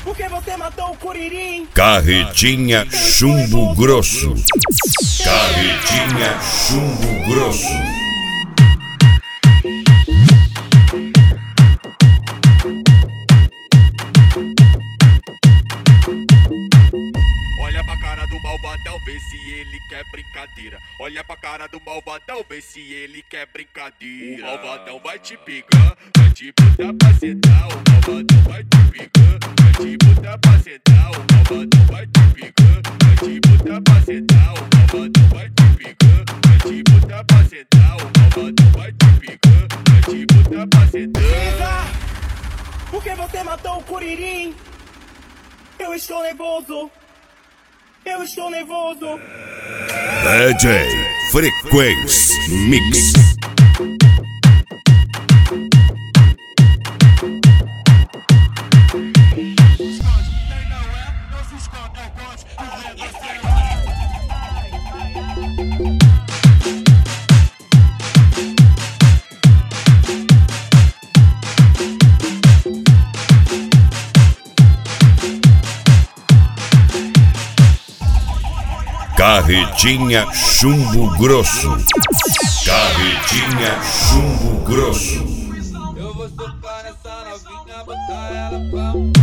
Porque você matou o Curirim. Carretinha Chumbo Grosso. Carretinha Chumbo Grosso. Olha pra cara do malvadão, vê se ele quer brincadeira. Olha pra cara do malvadão, vê se ele quer brincadeira. O malvadão vai te pegar, vai te botar pra sentar. O malvadão vai te pegar, vai te botar pra sentar. O malvadão vai te pegar, vai te botar pra sentar. O malvadão vai te pegar, vai te botar pra sentar. O malvadão vai te pegar, vai te botar pra sentar. Porque você matou o Curirim. Eu estou nervoso. Eu estou nervoso. DJ Frequência Mix. Carretinha Chumbo Grosso. Carretinha Chumbo Grosso. Eu vou socar nessa novinha, botar ela pra